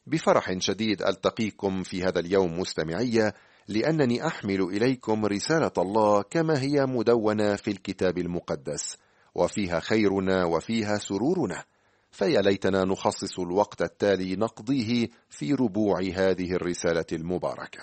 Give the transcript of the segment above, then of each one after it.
بفرح شديد ألتقيكم في هذا اليوم مستمعي، لأنني أحمل إليكم رسالة الله كما هي مدونة في الكتاب المقدس، وفيها خيرنا وفيها سرورنا. فيا ليتنا نخصص الوقت التالي نقضيه في ربوع هذه الرسالة المباركة.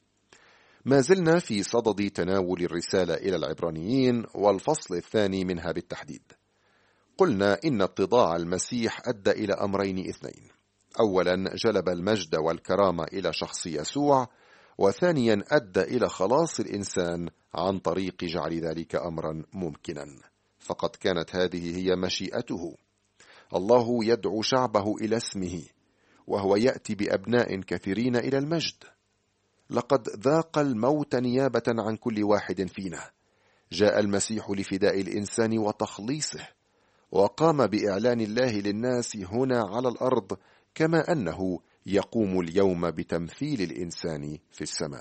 ما زلنا في صدد تناول الرسالة إلى العبرانيين والفصل الثاني منها بالتحديد. قلنا إن اتضاع المسيح أدى إلى أمرين اثنين: أولا جلب المجد والكرامة إلى شخص يسوع، وثانيا أدى إلى خلاص الإنسان عن طريق جعل ذلك أمرا ممكنا، فقد كانت هذه هي مشيئته. الله يدعو شعبه إلى اسمه، وهو يأتي بأبناء كثيرين إلى المجد. لقد ذاق الموت نيابة عن كل واحد فينا. جاء المسيح لفداء الإنسان وتخليصه، وقام بإعلان الله للناس هنا على الأرض، كما أنه يقوم اليوم بتمثيل الإنسان في السماء.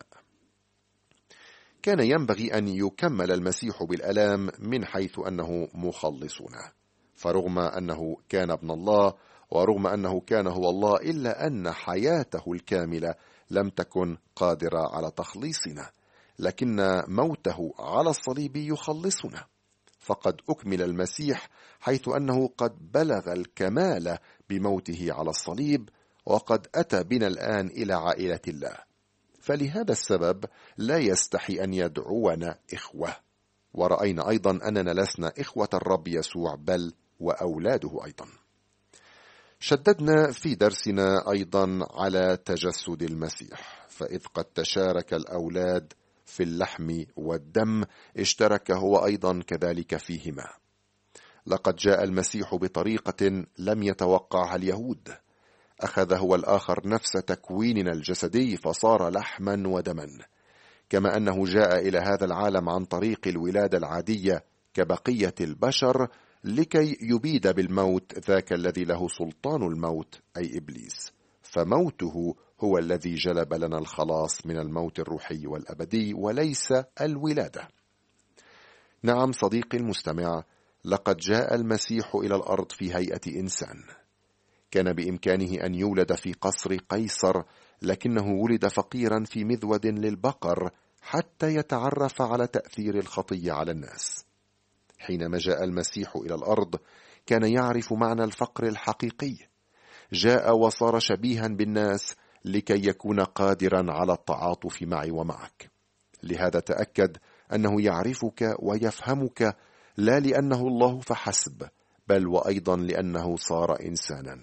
كان ينبغي أن يكمل المسيح بالآلام من حيث أنه مخلصنا، فرغم أنه كان ابن الله ورغم أنه كان هو الله، إلا أن حياته الكاملة لم تكن قادرة على تخليصنا، لكن موته على الصليب يخلصنا. فقد أكمل المسيح حيث أنه قد بلغ الكمال بموته على الصليب، وقد أتى بنا الآن إلى عائلة الله. فلهذا السبب لا يستحي أن يدعونا إخوة. ورأينا أيضا أننا لسنا إخوة الرب يسوع، بل وأولاده أيضا. شددنا في درسنا أيضا على تجسد المسيح، فإذ قد تشارك الأولاد في اللحم والدم، اشترك هو أيضا كذلك فيهما. لقد جاء المسيح بطريقة لم يتوقعها اليهود. أخذ هو الآخر نفس تكويننا الجسدي فصار لحما ودما، كما أنه جاء إلى هذا العالم عن طريق الولادة العادية كبقية البشر، لكي يبيد بالموت ذاك الذي له سلطان الموت، أي إبليس. فموته هو الذي جلب لنا الخلاص من الموت الروحي والأبدي، وليس الولادة. نعم صديقي المستمع، لقد جاء المسيح إلى الأرض في هيئة إنسان. كان بإمكانه أن يولد في قصر قيصر، لكنه ولد فقيرا في مذود للبقر حتى يتعرف على تأثير الخطية على الناس. حينما جاء المسيح إلى الأرض كان يعرف معنى الفقر الحقيقي. جاء وصار شبيها بالناس لكي يكون قادرا على التعاطف معي ومعك. لهذا تأكد أنه يعرفك ويفهمك، لا لأنه الله فحسب، بل وأيضا لأنه صار إنسانا.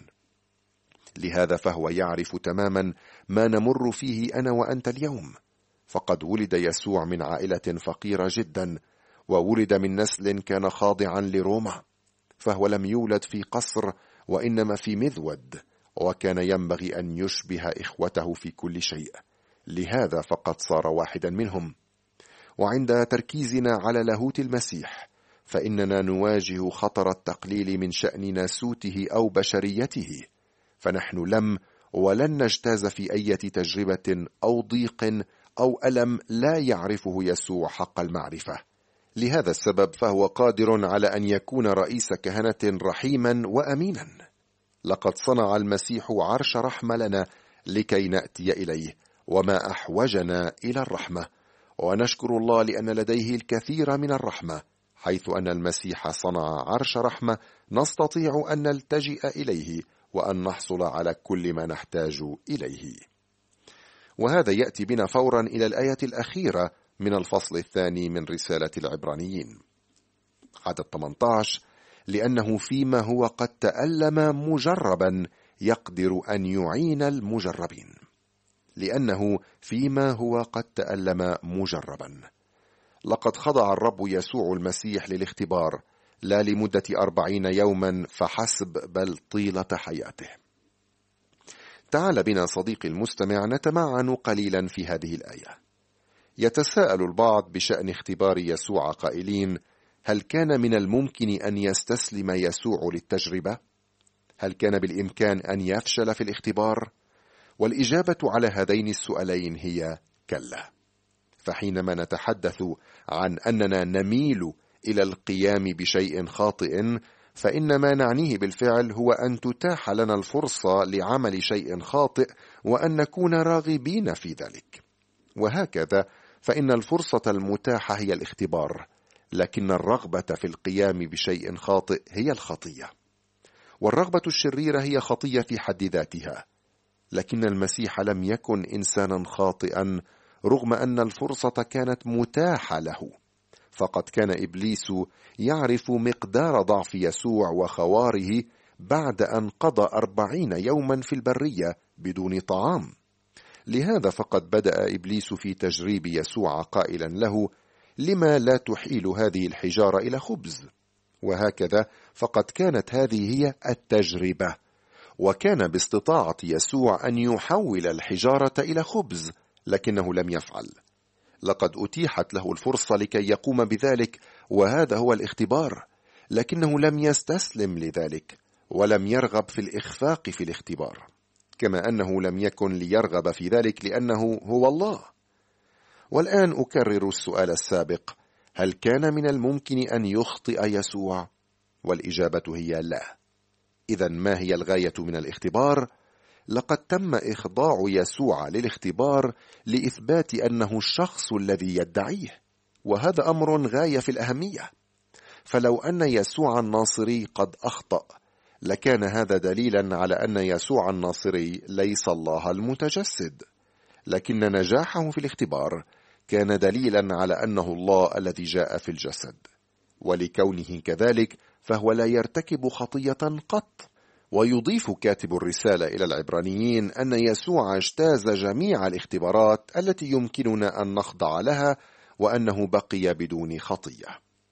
لهذا فهو يعرف تماما ما نمر فيه أنا وأنت اليوم. فقد ولد يسوع من عائلة فقيرة جدا، وولد من نسل كان خاضعا لروما، فهو لم يولد في قصر وإنما في مذود، وكان ينبغي أن يشبه إخوته في كل شيء. لهذا فقد صار واحدا منهم. وعند تركيزنا على لاهوت المسيح، فإننا نواجه خطر التقليل من شأن ناسوته أو بشريته، فنحن لم ولن نجتاز في أي تجربة أو ضيق أو ألم لا يعرفه يسوع حق المعرفة. لهذا السبب فهو قادر على أن يكون رئيس كهنة رحيما وأمينا. لقد صنع المسيح عرش رحمة لنا لكي نأتي إليه، وما أحوجنا إلى الرحمة. ونشكر الله لأن لديه الكثير من الرحمة، حيث أن المسيح صنع عرش رحمة نستطيع أن نلتجئ إليه وأن نحصل على كل ما نحتاج إليه. وهذا يأتي بنا فورا إلى الآية الأخيرة من الفصل الثاني من رسالة العبرانيين، عدد 18: لأنه فيما هو قد تألم مجربا يقدر أن يعين المجربين. لأنه فيما هو قد تألم مجربا. لقد خضع الرب يسوع المسيح للاختبار، لا لمدة 40 يوما فحسب، بل طيلة حياته. تعال بنا صديقي المستمع نتمعن قليلا في هذه الآية. يتساءل البعض بشأن اختبار يسوع قائلين: هل كان من الممكن أن يستسلم يسوع للتجربة؟ هل كان بالإمكان أن يفشل في الاختبار؟ والإجابة على هذين السؤالين هي كلا. فحينما نتحدث عن أننا نميل إلى القيام بشيء خاطئ، فإن ما نعنيه بالفعل هو أن تتاح لنا الفرصة لعمل شيء خاطئ وأن نكون راغبين في ذلك. وهكذا فإن الفرصة المتاحة هي الاختبار، لكن الرغبة في القيام بشيء خاطئ هي الخطية. والرغبة الشريرة هي خطية في حد ذاتها، لكن المسيح لم يكن إنسانا خاطئا رغم أن الفرصة كانت متاحة له، فقد كان إبليس يعرف مقدار ضعف يسوع وخواره بعد أن قضى 40 يوما في البرية بدون طعام. لهذا فقد بدأ إبليس في تجريب يسوع قائلا له: لما لا تحيل هذه الحجارة إلى خبز؟ وهكذا فقد كانت هذه هي التجربة، وكان باستطاعة يسوع أن يحول الحجارة إلى خبز، لكنه لم يفعل. لقد أتيحت له الفرصة لكي يقوم بذلك، وهذا هو الاختبار، لكنه لم يستسلم لذلك ولم يرغب في الإخفاق في الاختبار، كما أنه لم يكن ليرغب في ذلك لأنه هو الله. والآن أكرر السؤال السابق: هل كان من الممكن أن يخطئ يسوع؟ والإجابة هي لا. إذن ما هي الغاية من الاختبار؟ لقد تم إخضاع يسوع للاختبار لإثبات أنه الشخص الذي يدعيه، وهذا أمر غاية في الأهمية. فلو أن يسوع الناصري قد أخطأ لكان هذا دليلا على أن يسوع الناصري ليس الله المتجسد، لكن نجاحه في الاختبار كان دليلا على أنه الله الذي جاء في الجسد، ولكونه كذلك فهو لا يرتكب خطية قط. ويضيف كاتب الرسالة إلى العبرانيين أن يسوع اجتاز جميع الاختبارات التي يمكننا أن نخضع لها، وأنه بقي بدون خطية،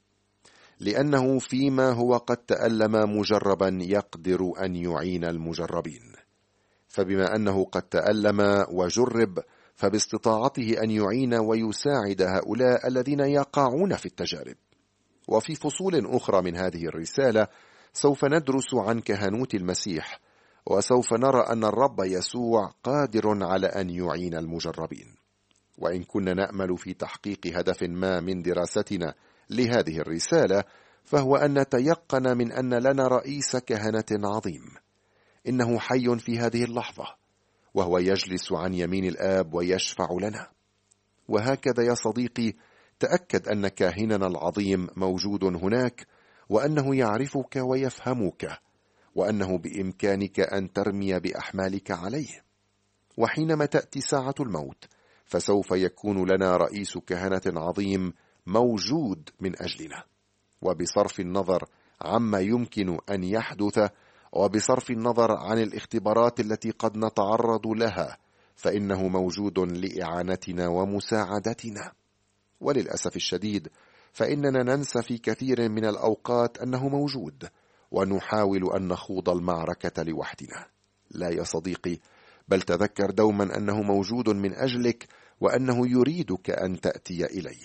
لأنه فيما هو قد تألم مجربا يقدر أن يعين المجربين. فبما أنه قد تألم وجرب فباستطاعته أن يعين ويساعد هؤلاء الذين يقعون في التجارب. وفي فصول أخرى من هذه الرسالة سوف ندرس عن كهنوت المسيح، وسوف نرى أن الرب يسوع قادر على أن يعين المجربين. وإن كنا نأمل في تحقيق هدف ما من دراستنا لهذه الرسالة، فهو أن نتيقن من أن لنا رئيس كهنة عظيم، إنه حي في هذه اللحظة، وهو يجلس عن يمين الآب ويشفع لنا. وهكذا يا صديقي، تأكد أن كاهننا العظيم موجود هناك، وأنه يعرفك ويفهمك، وأنه بإمكانك أن ترمي بأحمالك عليه. وحينما تأتي ساعة الموت فسوف يكون لنا رئيس كهنة عظيم موجود من أجلنا. وبصرف النظر عما يمكن أن يحدث، وبصرف النظر عن الاختبارات التي قد نتعرض لها، فإنه موجود لإعانتنا ومساعدتنا. وللأسف الشديد فإننا ننسى في كثير من الأوقات أنه موجود، ونحاول أن نخوض المعركة لوحدنا. لا يا صديقي، بل تذكر دوما أنه موجود من أجلك، وأنه يريدك أن تأتي إليه.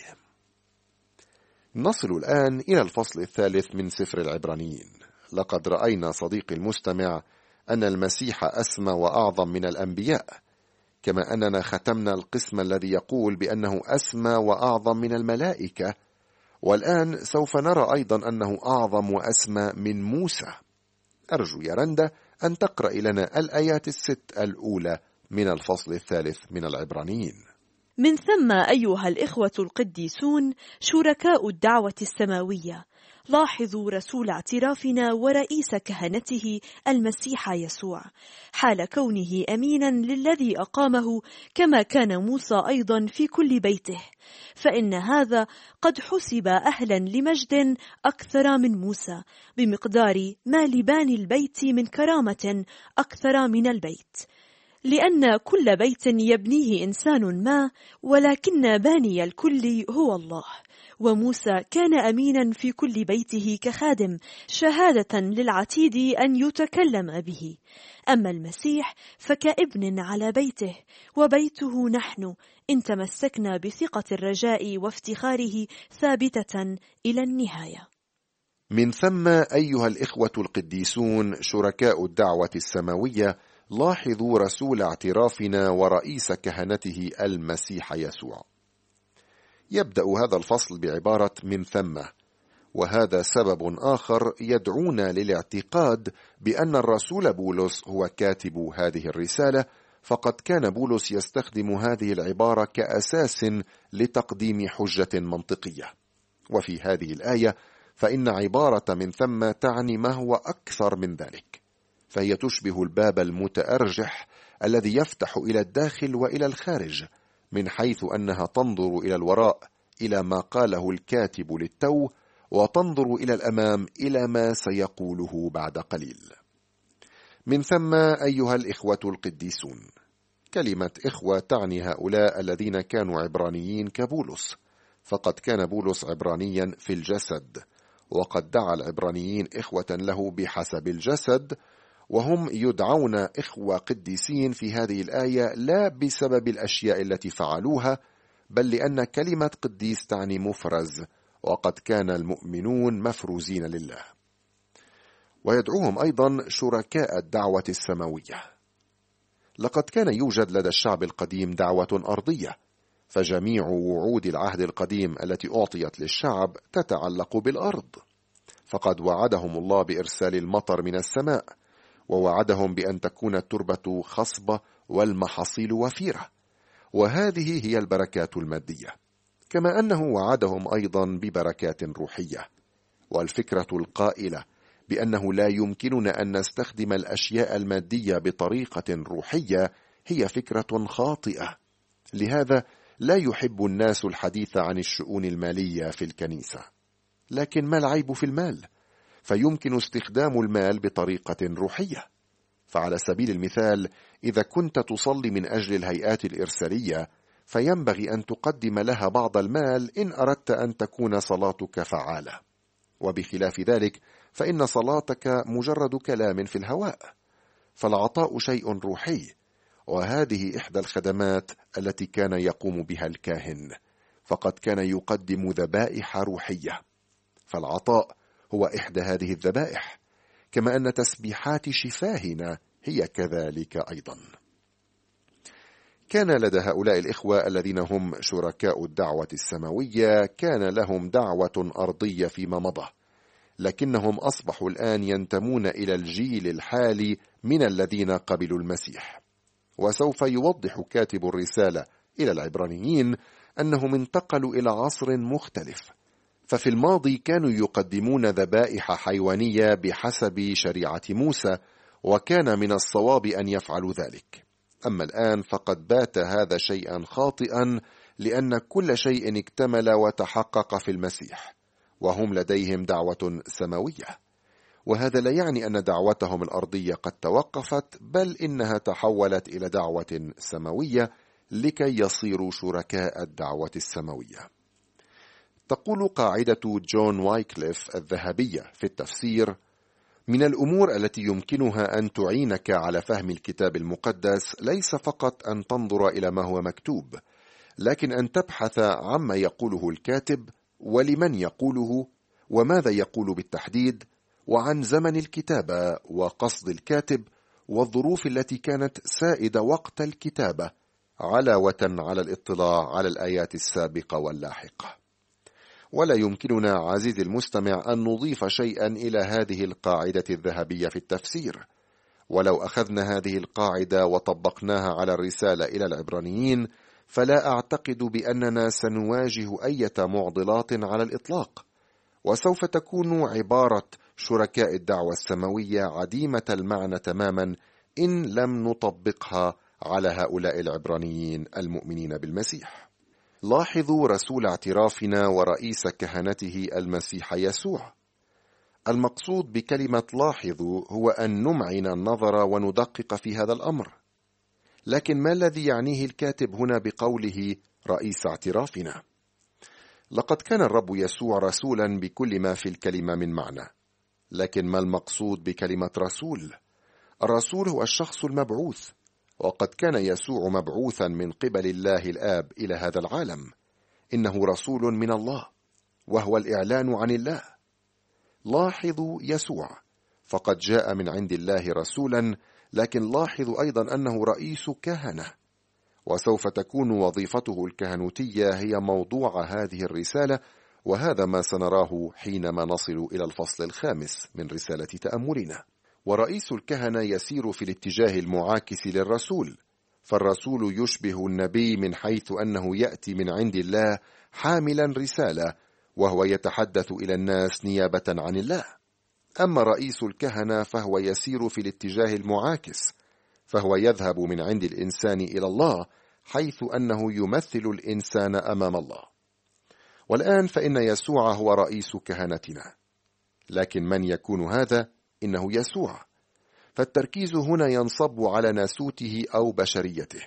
نصل الآن إلى الفصل 3 من سفر العبرانيين. لقد رأينا صديقي المستمع أن المسيح أسمى وأعظم من الأنبياء، كما أننا ختمنا القسم الذي يقول بأنه أسمى وأعظم من الملائكة. والآن سوف نرى أيضا أنه أعظم وأسمى من موسى. أرجو يا رندا أن تقرأ لنا الآيات 6 الأولى من الفصل 3 من العبرانيين. من ثم أيها الإخوة القديسون شركاء الدعوة السماوية، لاحظوا رسول اعترافنا ورئيس كهنته المسيح يسوع، حال كونه أمينا للذي أقامه كما كان موسى أيضا في كل بيته، فإن هذا قد حسب أهلا لمجد أكثر من موسى، بمقدار ما لباني البيت من كرامة أكثر من البيت. لأن كل بيت يبنيه إنسان ما، ولكن باني الكل هو الله. وموسى كان أمينا في كل بيته كخادم، شهادة للعتيد أن يتكلم به. أما المسيح فكابن على بيته، وبيته نحن إن تمسكنا بثقة الرجاء وافتخاره ثابتة إلى النهاية. من ثم أيها الإخوة القديسون شركاء الدعوة السماوية، لاحظوا رسول اعترافنا ورئيس كهنته المسيح يسوع. يبدأ هذا الفصل بعبارة من ثم، وهذا سبب آخر يدعونا للاعتقاد بأن الرسول بولس هو كاتب هذه الرسالة، فقد كان بولس يستخدم هذه العبارة كأساس لتقديم حجة منطقية. وفي هذه الآية فإن عبارة من ثم تعني ما هو أكثر من ذلك، فهي تشبه الباب المتأرجح الذي يفتح إلى الداخل وإلى الخارج، من حيث أنها تنظر إلى الوراء إلى ما قاله الكاتب للتو، وتنظر إلى الأمام إلى ما سيقوله بعد قليل. من ثم أيها الإخوة القديسون، كلمة إخوة تعني هؤلاء الذين كانوا عبرانيين كبولس، فقد كان بولس عبرانيا في الجسد، وقد دعا العبرانيين إخوة له بحسب الجسد، وهم يدعون إخوة قديسين في هذه الآية لا بسبب الأشياء التي فعلوها، بل لأن كلمة قديس تعني مفرز، وقد كان المؤمنون مفروزين لله. ويدعوهم أيضا شركاء الدعوة السماوية. لقد كان يوجد لدى الشعب القديم دعوة أرضية، فجميع وعود العهد القديم التي أعطيت للشعب تتعلق بالأرض، فقد وعدهم الله بإرسال المطر من السماء، ووعدهم بأن تكون التربة خصبة والمحاصيل وفيرة، وهذه هي البركات المادية، كما أنه وعدهم أيضا ببركات روحية. والفكرة القائلة بأنه لا يمكننا أن نستخدم الأشياء المادية بطريقة روحية هي فكرة خاطئة. لهذا لا يحب الناس الحديث عن الشؤون المالية في الكنيسة. لكن ما العيب في المال؟ فيمكن استخدام المال بطريقة روحية. فعلى سبيل المثال، إذا كنت تصلي من أجل الهيئات الإرسالية، فينبغي أن تقدم لها بعض المال إن أردت أن تكون صلاتك فعالة، وبخلاف ذلك فإن صلاتك مجرد كلام في الهواء. فالعطاء شيء روحي، وهذه إحدى الخدمات التي كان يقوم بها الكاهن، فقد كان يقدم ذبائح روحية، فالعطاء هو إحدى هذه الذبائح، كما أن تسبيحات شفاهنا هي كذلك أيضا. كان لدى هؤلاء الإخوة الذين هم شركاء الدعوة السماوية كان لهم دعوة أرضية فيما مضى، لكنهم أصبحوا الآن ينتمون إلى الجيل الحالي من الذين قبلوا المسيح. وسوف يوضح كاتب الرسالة إلى العبرانيين أنهم انتقلوا إلى عصر مختلف، ففي الماضي كانوا يقدمون ذبائح حيوانية بحسب شريعة موسى، وكان من الصواب أن يفعلوا ذلك. أما الآن فقد بات هذا شيئا خاطئا، لأن كل شيء اكتمل وتحقق في المسيح، وهم لديهم دعوة سماوية. وهذا لا يعني أن دعوتهم الأرضية قد توقفت، بل إنها تحولت إلى دعوة سماوية لكي يصيروا شركاء الدعوة السماوية. تقول قاعدة جون وايكليف الذهبية في التفسير: من الأمور التي يمكنها أن تعينك على فهم الكتاب المقدس ليس فقط أن تنظر إلى ما هو مكتوب، لكن أن تبحث عما يقوله الكاتب، ولمن يقوله، وماذا يقول بالتحديد، وعن زمن الكتابة وقصد الكاتب والظروف التي كانت سائدة وقت الكتابة، علاوة على الاطلاع على الآيات السابقة واللاحقة. ولا يمكننا عزيزي المستمع أن نضيف شيئا إلى هذه القاعدة الذهبية في التفسير. ولو أخذنا هذه القاعدة وطبقناها على الرسالة إلى العبرانيين، فلا أعتقد بأننا سنواجه أي معضلات على الإطلاق، وسوف تكون عبارة شركاء الدعوة السماوية عديمة المعنى تماما إن لم نطبقها على هؤلاء العبرانيين المؤمنين بالمسيح. لاحظوا رسول اعترافنا ورئيس كهنته المسيح يسوع. المقصود بكلمة لاحظوا هو أن نمعن النظر وندقق في هذا الأمر. لكن ما الذي يعنيه الكاتب هنا بقوله رئيس اعترافنا؟ لقد كان الرب يسوع رسولا بكل ما في الكلمة من معنى، لكن ما المقصود بكلمة رسول؟ الرسول هو الشخص المبعوث، وقد كان يسوع مبعوثا من قبل الله الآب إلى هذا العالم. إنه رسول من الله، وهو الإعلان عن الله. لاحظوا يسوع، فقد جاء من عند الله رسولا، لكن لاحظوا أيضا أنه رئيس كهنة، وسوف تكون وظيفته الكهنوتية هي موضوع هذه الرسالة، وهذا ما سنراه حينما نصل إلى الفصل الخامس من رسالة تأملنا. ورئيس الكهنة يسير في الاتجاه المعاكس للرسول، فالرسول يشبه النبي من حيث أنه يأتي من عند الله حاملا رسالة، وهو يتحدث إلى الناس نيابة عن الله. أما رئيس الكهنة فهو يسير في الاتجاه المعاكس، فهو يذهب من عند الإنسان إلى الله، حيث أنه يمثل الإنسان أمام الله. والآن فإن يسوع هو رئيس كهنتنا، لكن من يكون هذا؟ إنه يسوع، فالتركيز هنا ينصب على ناسوته أو بشريته.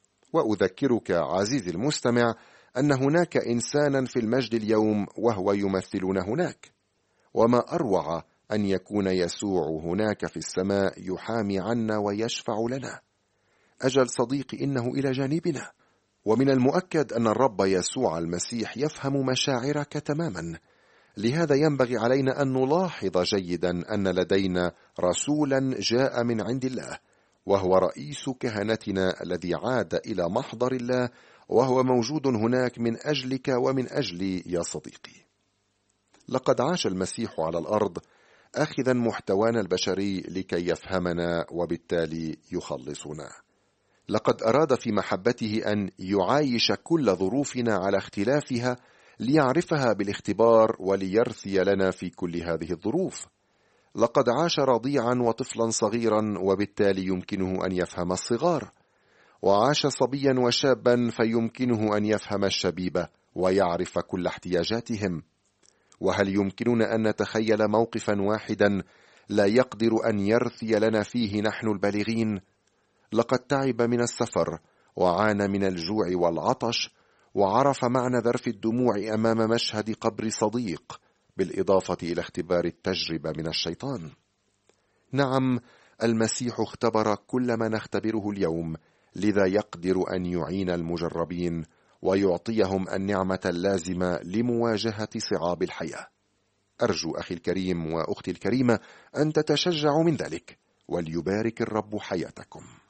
وأذكرك عزيزي المستمع أن هناك إنسانا في المجد اليوم وهو يمثلنا هناك، وما أروع أن يكون يسوع هناك في السماء يحامي عنا ويشفع لنا. أجل صديقي، إنه إلى جانبنا، ومن المؤكد أن الرب يسوع المسيح يفهم مشاعرك تماما. لهذا ينبغي علينا أن نلاحظ جيدا أن لدينا رسولا جاء من عند الله، وهو رئيس كهنتنا الذي عاد إلى محضر الله، وهو موجود هناك من أجلك ومن أجلي يا صديقي. لقد عاش المسيح على الأرض أخذا محتوانا البشري لكي يفهمنا وبالتالي يخلصنا. لقد أراد في محبته أن يعايش كل ظروفنا على اختلافها ليعرفها بالاختبار وليرثي لنا في كل هذه الظروف. لقد عاش رضيعا وطفلا صغيرا وبالتالي يمكنه أن يفهم الصغار، وعاش صبيا وشابا فيمكنه أن يفهم الشبيبة ويعرف كل احتياجاتهم. وهل يمكننا أن نتخيل موقفا واحدا لا يقدر أن يرثي لنا فيه نحن البالغين؟ لقد تعب من السفر، وعانى من الجوع والعطش، وعرف معنى ذرف الدموع أمام مشهد قبر صديق، بالإضافة إلى اختبار التجربة من الشيطان. نعم، المسيح اختبر كل ما نختبره اليوم، لذا يقدر أن يعين المجربين ويعطيهم النعمة اللازمة لمواجهة صعاب الحياة. أرجو أخي الكريم وأختي الكريمة أن تتشجعوا من ذلك، وليبارك الرب حياتكم.